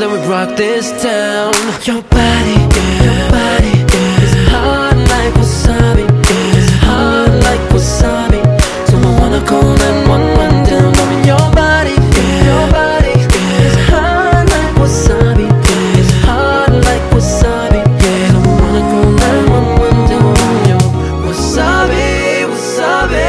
together we rock this town. Your body is hot like wasabi. It's hot like wasabi. So I wanna call 911 down. I mean your body is hot like wasabi. It's hot like wasabi. So I wanna call 911 down. Yo, wasabi, wasabi,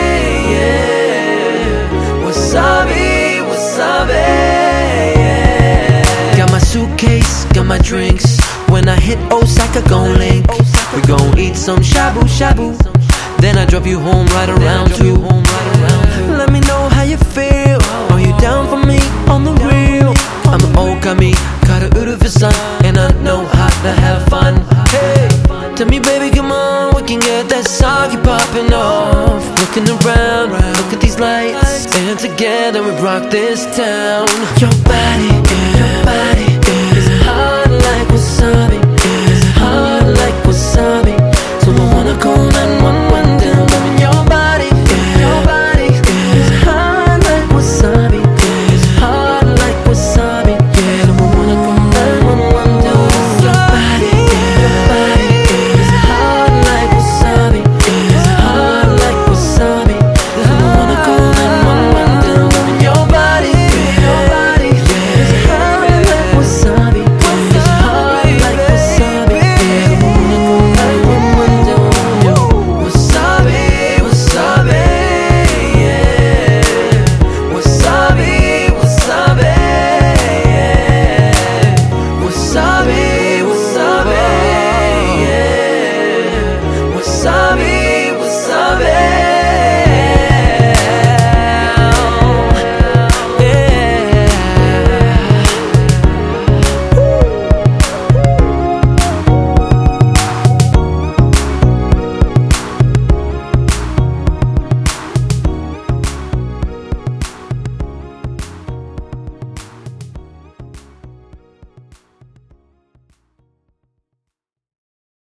yeah. Wasabi, wasabi, yeah. Got my suitcase, got my drinks. When I hit Osaka, gon' link. We gon' eat some shabu shabu. Then I drop you home right around 2. Let me know how you feel. Are you down for me on the real? I'm Okami, Kara-Urufu-san, and I know how to have fun. Hey, tell me baby, come on, we can get that soggy popping off. Looking around, look at these lights, and together we rock this town. Your body, yeah.